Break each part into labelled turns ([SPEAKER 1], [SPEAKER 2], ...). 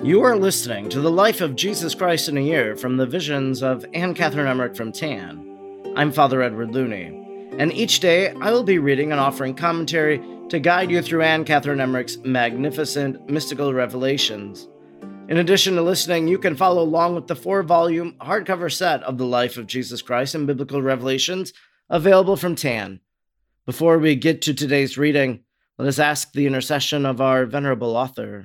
[SPEAKER 1] You are listening to The Life of Jesus Christ in a Year from the Visions of Anne Catherine Emmerich from TAN. I'm Father Edward Looney, and each day I will be reading and offering commentary to guide you through Anne Catherine Emmerich's magnificent mystical revelations. In addition to listening, you can follow along with the 4-volume hardcover set of The Life of Jesus Christ and Biblical Revelations available from TAN. Before we get to today's reading, let us ask the intercession of our venerable author.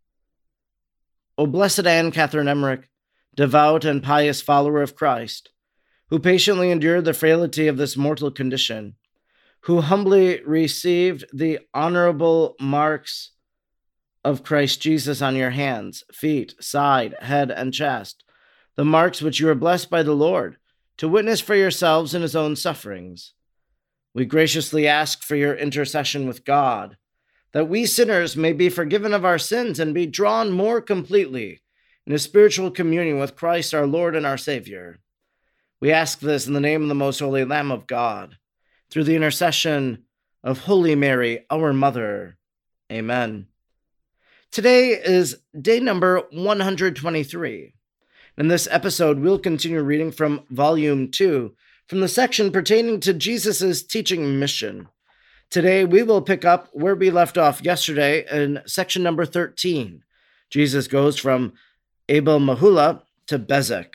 [SPEAKER 1] O blessed Anne Catherine Emmerich, devout and pious follower of Christ, who patiently endured the frailty of this mortal condition, who humbly received the honorable marks of Christ Jesus on your hands, feet, side, head, and chest, the marks which you are blessed by the Lord, to witness for yourselves in his own sufferings. We graciously ask for your intercession with God, that we sinners may be forgiven of our sins and be drawn more completely in a spiritual communion with Christ our Lord and our Savior. We ask this in the name of the most holy Lamb of God, through the intercession of Holy Mary, our Mother. Amen. Today is day number 123. In this episode, we'll continue reading from Volume 2, from the section pertaining to Jesus' teaching mission. Today, we will pick up where we left off yesterday in section number 13. Jesus goes from Abel Meholah to Bezek.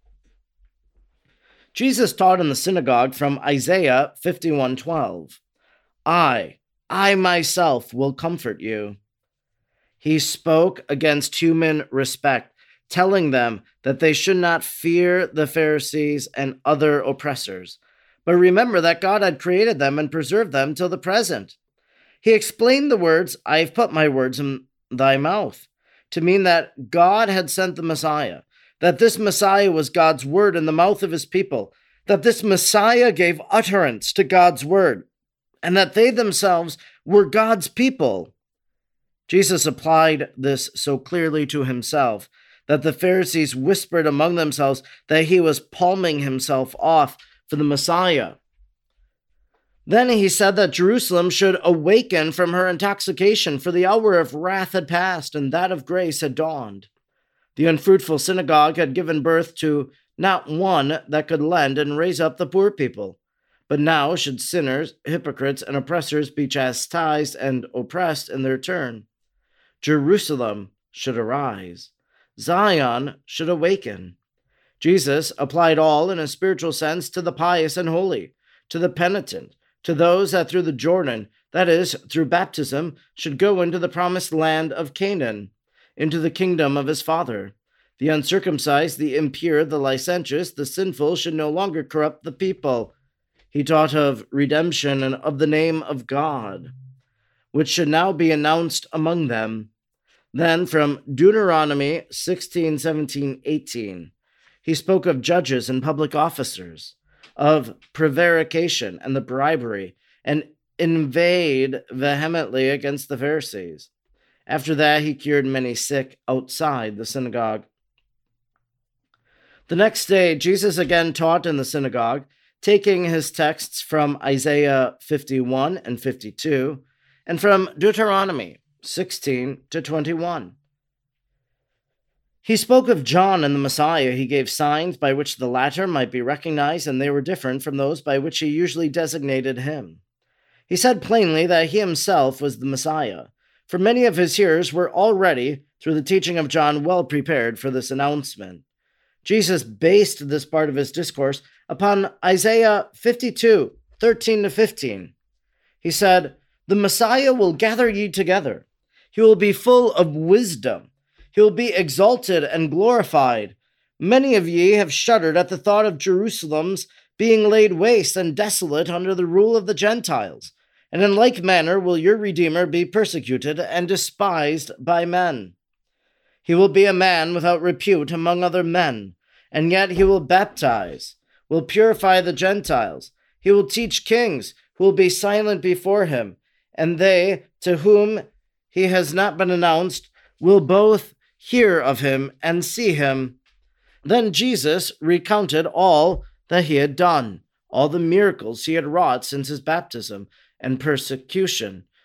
[SPEAKER 1] Jesus taught in the synagogue from Isaiah 51:12. I myself will comfort you. He spoke against human respect, telling them that they should not fear the Pharisees and other oppressors, but remember that God had created them and preserved them till the present. He explained the words, I have put my words in thy mouth, to mean that God had sent the Messiah, that this Messiah was God's word in the mouth of his people, that this Messiah gave utterance to God's word, and that they themselves were God's people. Jesus applied this so clearly to himself that the Pharisees whispered among themselves that he was palming himself off for the Messiah. Then he said that Jerusalem should awaken from her intoxication, for the hour of wrath had passed and that of grace had dawned. The unfruitful synagogue had given birth to not one that could lend and raise up the poor people. But now should sinners, hypocrites, and oppressors be chastised and oppressed in their turn. Jerusalem should arise. Zion should awaken. Jesus applied all in a spiritual sense to the pious and holy, to the penitent, to those that through the Jordan, that is, through baptism, should go into the promised land of Canaan, into the kingdom of his Father. The uncircumcised, the impure, the licentious, the sinful should no longer corrupt the people. He taught of redemption and of the name of God, which should now be announced among them. Then from Deuteronomy 16, 17, 18, he spoke of judges and public officers, of prevarication and the bribery, and inveighed vehemently against the Pharisees. After that, he cured many sick outside the synagogue. The next day, Jesus again taught in the synagogue, taking his texts from Isaiah 51 and 52, and from Deuteronomy 16 to 21. He spoke of John and the Messiah. He gave signs by which the latter might be recognized, and they were different from those by which he usually designated him. He said plainly that he himself was the Messiah, for many of his hearers were already, through the teaching of John, well prepared for this announcement. Jesus based this part of his discourse upon Isaiah 52, 13 to 15. He said, The Messiah will gather ye together. He will be full of wisdom. He will be exalted and glorified. Many of ye have shuddered at the thought of Jerusalem's being laid waste and desolate under the rule of the Gentiles. And in like manner will your Redeemer be persecuted and despised by men. He will be a man without repute among other men, and yet he will baptize, will purify the Gentiles. He will teach kings who will be silent before him, and they to whom he has not been announced will both hear of him and see him. Then Jesus recounted all that he had done, all the miracles he had wrought since his baptism and persecution,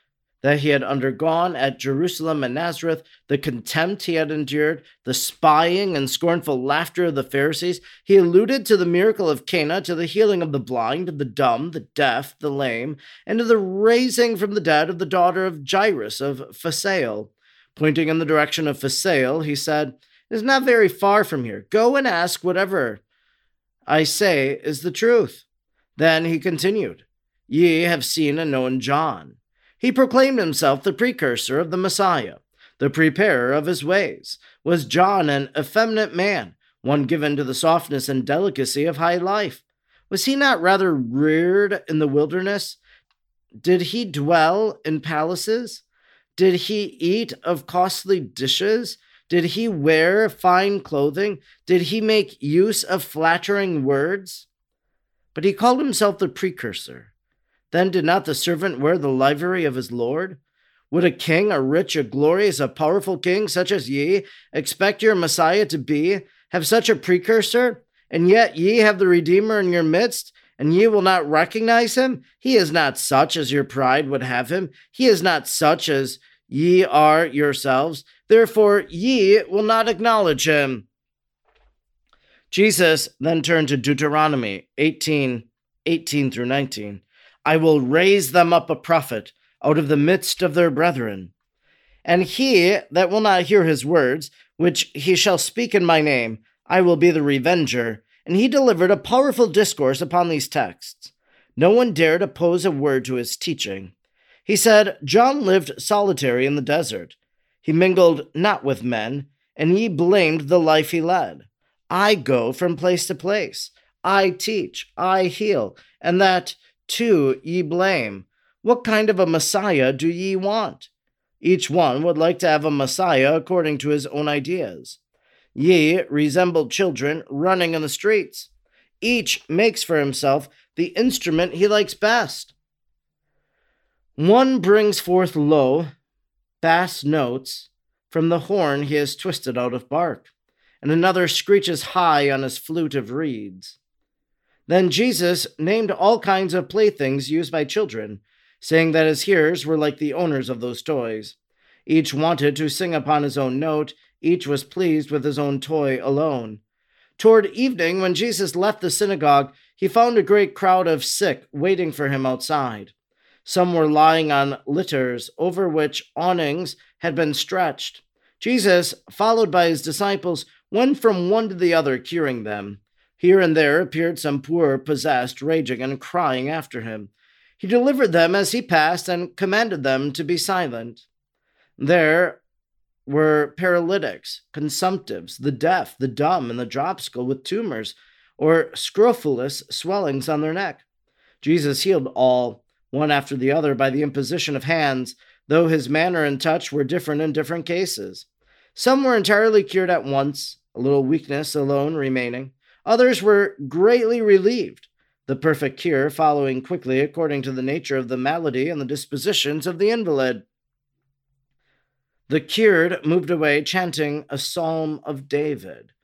[SPEAKER 1] that he had undergone at Jerusalem and Nazareth, the contempt he had endured, the spying and scornful laughter of the Pharisees. He alluded to the miracle of Cana, to the healing of the blind, the dumb, the deaf, the lame, and to the raising from the dead of the daughter of Jairus of Phasael. Pointing in the direction of Phasael, he said, "It is not very far from here. Go and ask whatever I say is the truth." Then he continued, "Ye have seen and known John. He proclaimed himself the precursor of the Messiah, the preparer of his ways. Was John an effeminate man, one given to the softness and delicacy of high life? Was he not rather reared in the wilderness? Did he dwell in palaces? Did he eat of costly dishes? Did he wear fine clothing? Did he make use of flattering words? But he called himself the precursor. Then did not the servant wear the livery of his Lord? Would a king, a rich, a glorious, a powerful king, such as ye, expect your Messiah to be, have such a precursor? And yet ye have the Redeemer in your midst, and ye will not recognize him? He is not such as your pride would have him. He is not such as ye are yourselves. Therefore ye will not acknowledge him." Jesus then turned to Deuteronomy 18 through 19. "I will raise them up a prophet out of the midst of their brethren. And he that will not hear his words, which he shall speak in my name, I will be the revenger." And he delivered a powerful discourse upon these texts. No one dared oppose a word to his teaching. He said, "John lived solitary in the desert. He mingled not with men, and ye blamed the life he led. I go from place to place. I teach, I heal, and that too ye blame. What kind of a Messiah do ye want?" Each one would like to have a Messiah according to his own ideas. Ye resemble children running in the streets. Each makes for himself the instrument he likes best. One brings forth low, bass notes from the horn he has twisted out of bark, and another screeches high on his flute of reeds. Then Jesus named all kinds of playthings used by children, saying that his hearers were like the owners of those toys. Each wanted to sing upon his own note. Each was pleased with his own toy alone. Toward evening, when Jesus left the synagogue, he found a great crowd of sick waiting for him outside. Some were lying on litters over which awnings had been stretched. Jesus, followed by his disciples, went from one to the other, curing them. Here and there appeared some poor, possessed, raging and crying after him. He delivered them as he passed and commanded them to be silent. There were paralytics, consumptives, the deaf, the dumb, and the dropsical with tumors or scrofulous swellings on their neck. Jesus healed all, one after the other, by the imposition of hands, though his manner and touch were different in different cases. Some were entirely cured at once, a little weakness alone remaining. Others were greatly relieved, the perfect cure following quickly according to the nature of the malady and the dispositions of the invalid. The cured moved away, chanting a psalm of David.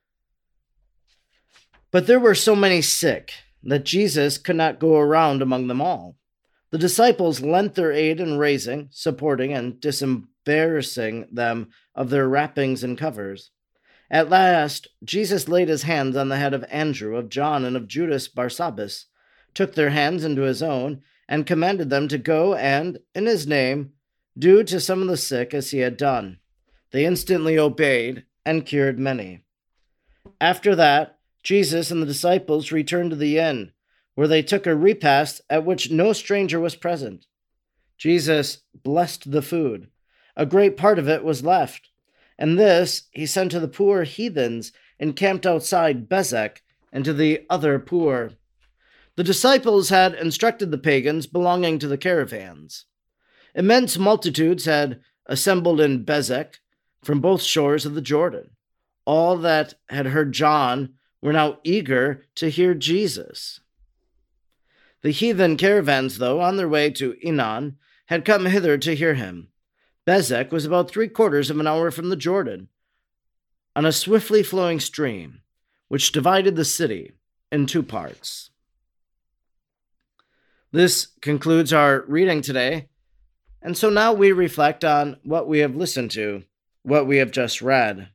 [SPEAKER 1] But there were so many sick that Jesus could not go around among them all. The disciples lent their aid in raising, supporting, and disembarrassing them of their wrappings and covers. At last, Jesus laid his hands on the head of Andrew, of John, and of Judas Barsabbas, took their hands into his own, and commanded them to go and, in his name, do to some of the sick as he had done. They instantly obeyed and cured many. After that, Jesus and the disciples returned to the inn, where they took a repast at which no stranger was present. Jesus blessed the food. A great part of it was left, and this he sent to the poor heathens encamped outside Bezek and to the other poor. The disciples had instructed the pagans belonging to the caravans. Immense multitudes had assembled in Bezek from both shores of the Jordan. All that had heard John were now eager to hear Jesus. The heathen caravans, though, on their way to Enon, had come hither to hear him. Bezek was about 3/4 of an hour from the Jordan, on a swiftly flowing stream, which divided the city in two parts. This concludes our reading today. And so now we reflect on what we have listened to, what we have just read.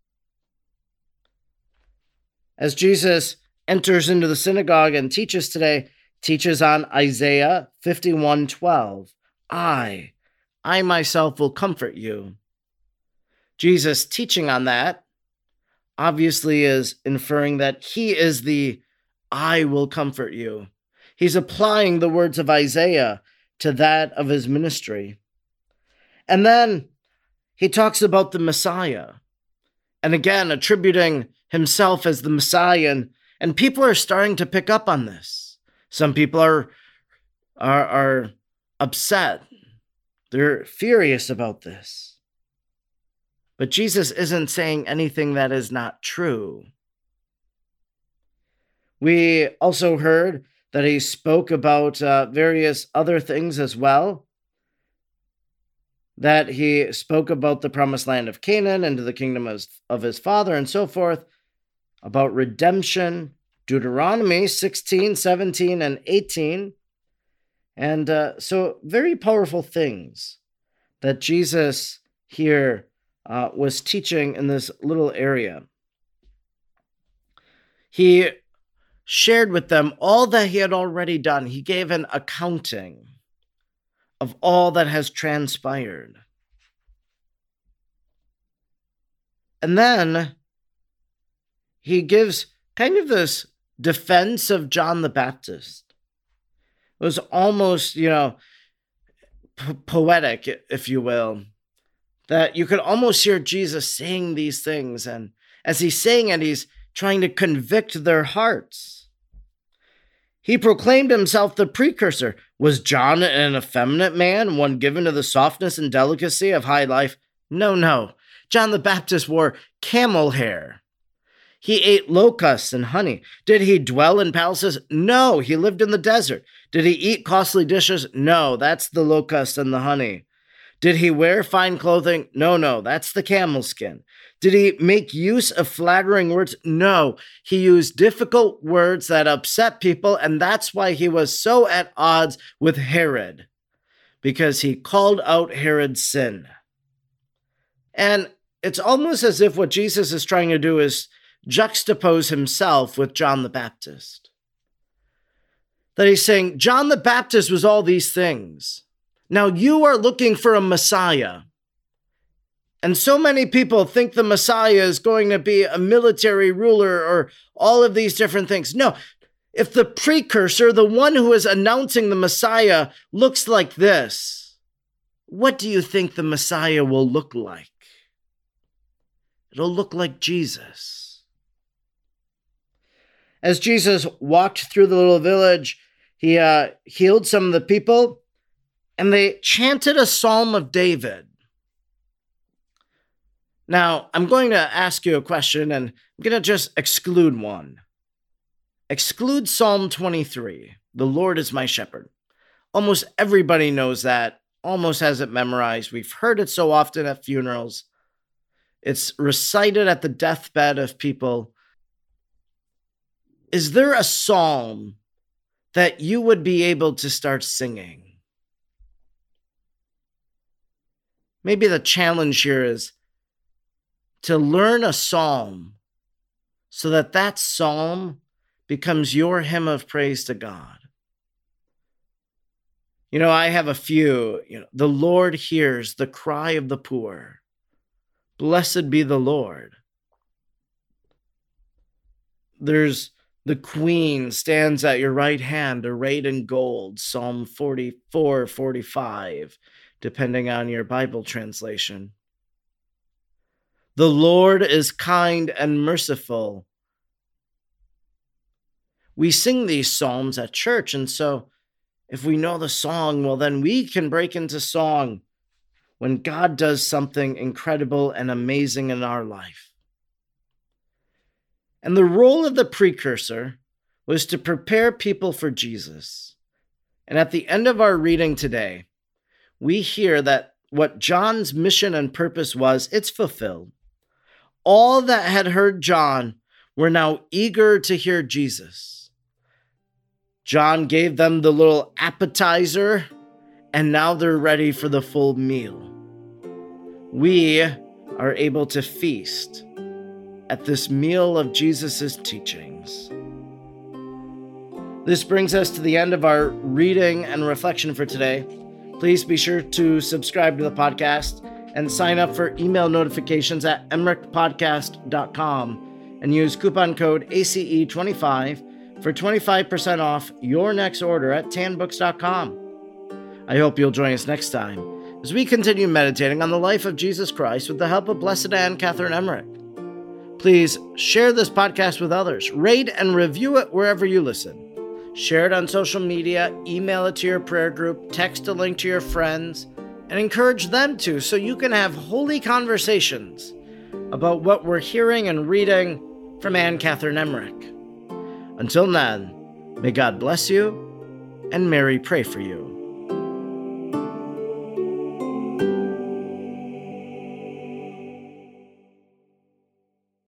[SPEAKER 1] As Jesus enters into the synagogue and teaches today, teaches on Isaiah 51:12. I myself will comfort you. Jesus teaching on that obviously is inferring that he is the I will comfort you. He's applying the words of Isaiah to that of his ministry. And then he talks about the Messiah, and again attributing himself as the Messiah, and people are starting to pick up on this. Some people are upset. They're furious about this. But Jesus isn't saying anything that is not true. We also heard that he spoke about various other things as well. That he spoke about the promised land of Canaan and to the kingdom of his father and so forth, about redemption, Deuteronomy 16, 17, and 18. And so very powerful things that Jesus here was teaching in this little area. He shared with them all that he had already done. He gave an accounting of all that has transpired. And then he gives kind of this defense of John the Baptist. It was almost, poetic, if you will, that you could almost hear Jesus saying these things. And as he's saying it, he's trying to convict their hearts. He proclaimed himself the precursor. Was John an effeminate man, one given to the softness and delicacy of high life? No. John the Baptist wore camel hair. He ate locusts and honey. Did he dwell in palaces? No, he lived in the desert. Did he eat costly dishes? No, that's the locust and the honey. Did he wear fine clothing? No, that's the camel skin. Did he make use of flattering words? No, he used difficult words that upset people, and that's why he was so at odds with Herod, because he called out Herod's sin. And it's almost as if what Jesus is trying to do is juxtapose himself with John the Baptist. That he's saying, John the Baptist was all these things. Now you are looking for a Messiah. And so many people think the Messiah is going to be a military ruler or all of these different things. No, if the precursor, the one who is announcing the Messiah, looks like this, what do you think the Messiah will look like? It'll look like Jesus. As Jesus walked through the little village, he healed some of the people, and they chanted a psalm of David. Now, I'm going to ask you a question, and I'm going to just exclude one. Exclude Psalm 23, the Lord is my shepherd. Almost everybody knows that, almost has it memorized. We've heard it so often at funerals. It's recited at the deathbed of people. Is there a psalm that you would be able to start singing? Maybe the challenge here is to learn a psalm so that that psalm becomes your hymn of praise to God. I have a few. The Lord hears the cry of the poor. Blessed be the Lord. There's the Queen stands at your right hand, arrayed in gold, Psalm 44, 45, depending on your Bible translation. The Lord is kind and merciful. We sing these psalms at church, and so if we know the song, well, then we can break into song when God does something incredible and amazing in our life. And the role of the precursor was to prepare people for Jesus. And at the end of our reading today, we hear that what John's mission and purpose was, it's fulfilled. All that had heard John were now eager to hear Jesus. John gave them the little appetizer, and now they're ready for the full meal. We are able to feast at this meal of Jesus' teachings. This brings us to the end of our reading and reflection for today. Please be sure to subscribe to the podcast and sign up for email notifications at emrichpodcast.com and use coupon code ACE25 for 25% off your next order at tanbooks.com. I hope you'll join us next time as we continue meditating on the life of Jesus Christ with the help of Blessed Anne Catherine Emmerich. Please share this podcast with others, rate and review it wherever you listen. Share it on social media, email it to your prayer group, text a link to your friends, and encourage them to so you can have holy conversations about what we're hearing and reading from Anne Catherine Emmerich. Until then, may God bless you and Mary pray for you.